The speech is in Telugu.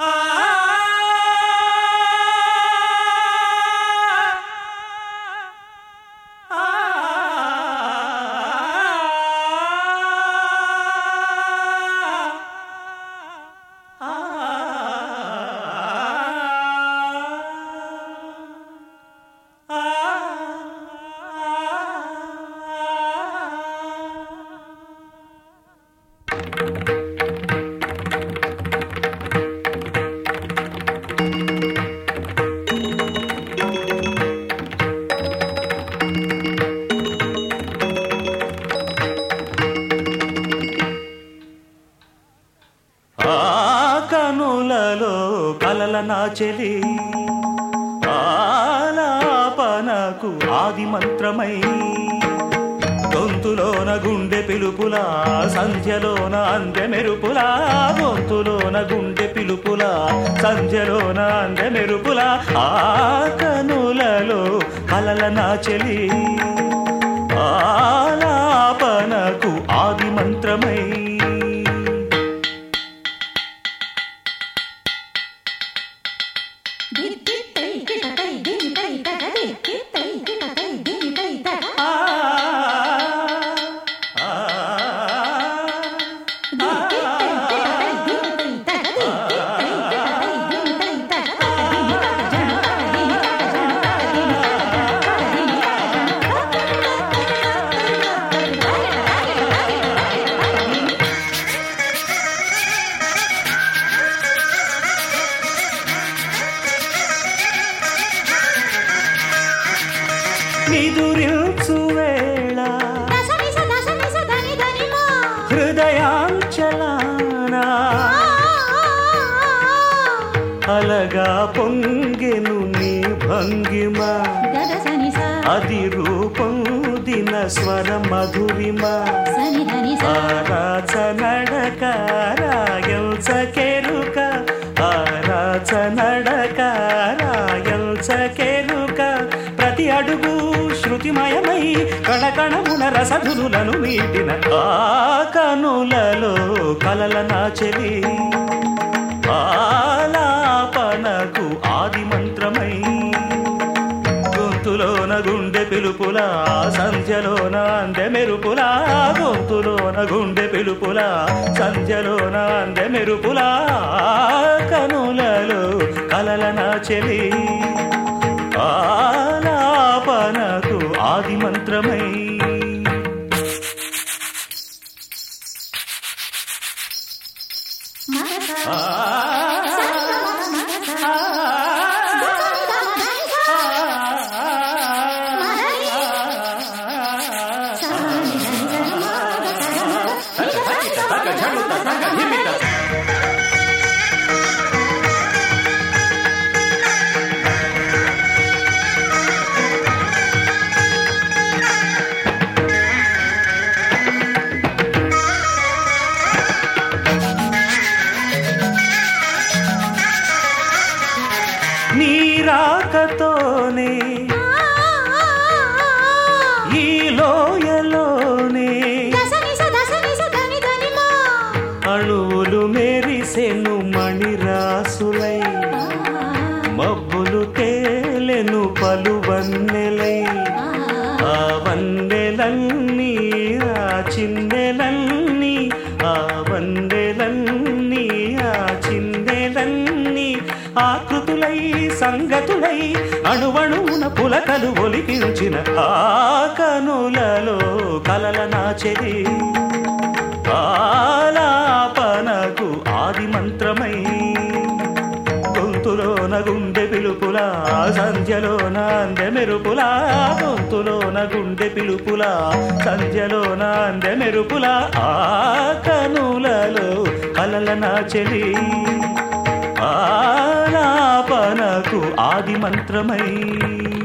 కనులలో కలల నాచెలి ఆలాపనకు ఆది మంత్రమై గొంతులోన గుండె పిలుపులా సంధ్యలోన అందె మెరుపులా గొంతులోన గుండె పిలుపులా సంధ్యలోన అందె మెరుపులా ఆ కనులలో కలల నాచెలి ఆలాపనకు ఆది మంత్రమై నిదురించు వేళ హృదయాంచలాన అలగా పొంగెను నీ భంగిమ అది రూపొందిన స్వర మధురిమ ఆరాచ నడక రాయల్చకెరుక ఆరాచ నడక రాయల్చకెరుక ప్రతి అడుగు శృతిమయమై కణకణమున రసధులను మీటిన ఆ కనులలో కలల నాచెలి ఆలాపనకు ఆది మంత్రమై గొంతులోన గుండె పిలుపులా సంధ్యలోన అందె మెరుపులా గొంతులోన గుండె పిలుపులా సంధ్యలోన అందె మెరుపులా కనులలో కలల నాచెలి ఆలాపనకు ఆది మంత్రమై నీ రాకతోనే ఈ లోయలోనే అణువులు మెరిసెను మణిరాసులై మబ్బులు తేలెను పలు వన్నెలై ఆ వన్నెలన్నీ ఆ చిన్నెలన్నీ ఆ వన్నెలన్నీ ఆ చిన్నెలన్నీ ఆకృతులై సంగతులై అణువణువున పులకలు ఒలికించిన ఆ కనులలో కలల నాచెలి ఆలాపనకు ఆది మంత్రమై గొంతులోన గుండె పిలుపులా సంధ్యలోన అందె మెరుపులా గొంతులోన గుండె పిలుపులా సంధ్యలోన అందె మెరుపులా ఆ కనులలో కలల నాచెలి ఆలాపనకు ఆది మంత్రమై